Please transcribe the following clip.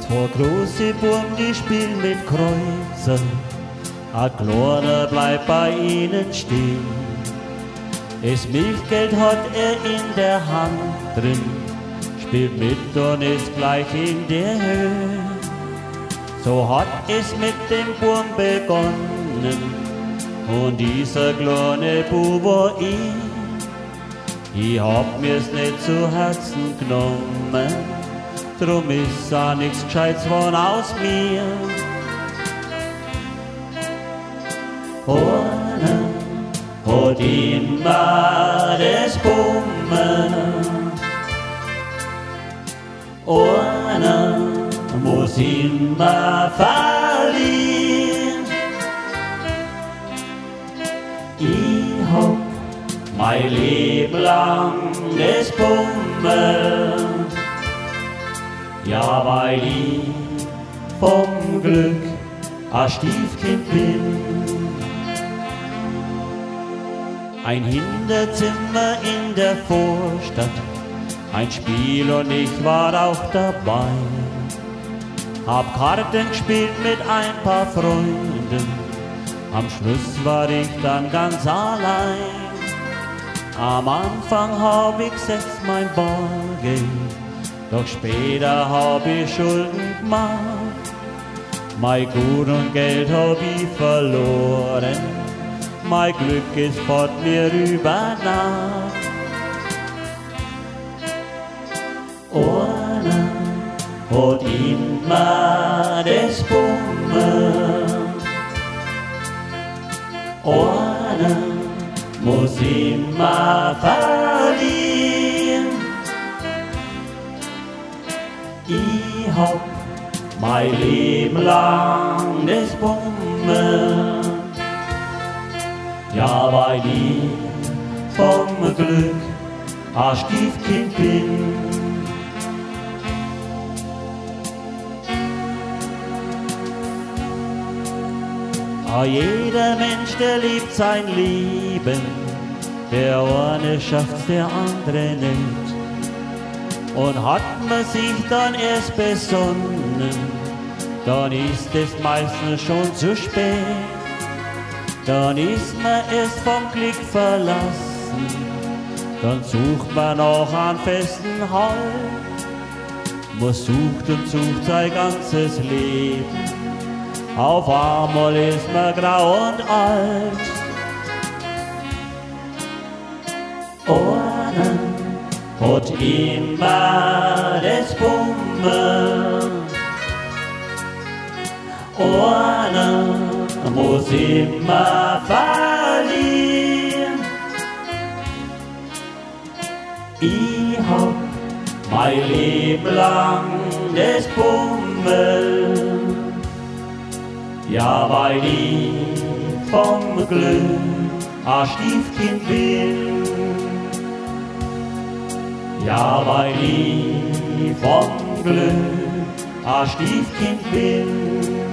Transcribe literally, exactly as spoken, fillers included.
Zwei große Burm, die spielen mit Kreuzer, ein kleiner bleibt bei ihnen stehen. Das Milchgeld hat er in der Hand drin, spielt mit und ist gleich in der Höhe. So hat es mit dem Burm begonnen und dieser kleine Bub war ich. Ich hab mir's nicht zu Herzen genommen, drum ist auch nichts Gescheites von aus mir. Einer hat immer das Bummen, einer muss immer verlieren. Ich hab mein Leben lang das Bummen, ja, weil ich vom Glück ein Stiefkind bin. Ein Hinterzimmer in der Vorstadt, ein Spiel und ich war auch dabei. Hab Karten gespielt mit ein paar Freunden, am Schluss war ich dann ganz allein. Am Anfang hab ich gesetzt mein Bargeld, doch später hab ich Schulden gemacht. Mein Gut und Geld hab ich verloren, mein Glück ist fort mir über Nacht. Einer hat immer das Bummen, einer muss immer verlieren. Ich hab mein Leben lang das Bummen, ja, weil ich vom Glück ein Stiefkind bin. Ah, jeder Mensch, der liebt sein Leben, der eine schafft's, der andere nicht. Und hat man sich dann erst besonnen, dann ist es meistens schon zu spät. Dann ist man erst vom Glück verlassen, dann sucht man noch einen festen Halt. Man sucht und sucht sein ganzes Leben, auf einmal ist man grau und alt. Einer hat immer das Bummen, einer muss immer verlieren. Ich hab mein Leben lang das Bummen, ja, weil ich vom Glück ein Stiefkind bin. Ja, weil ich vom Glück ein Stiefkind bin.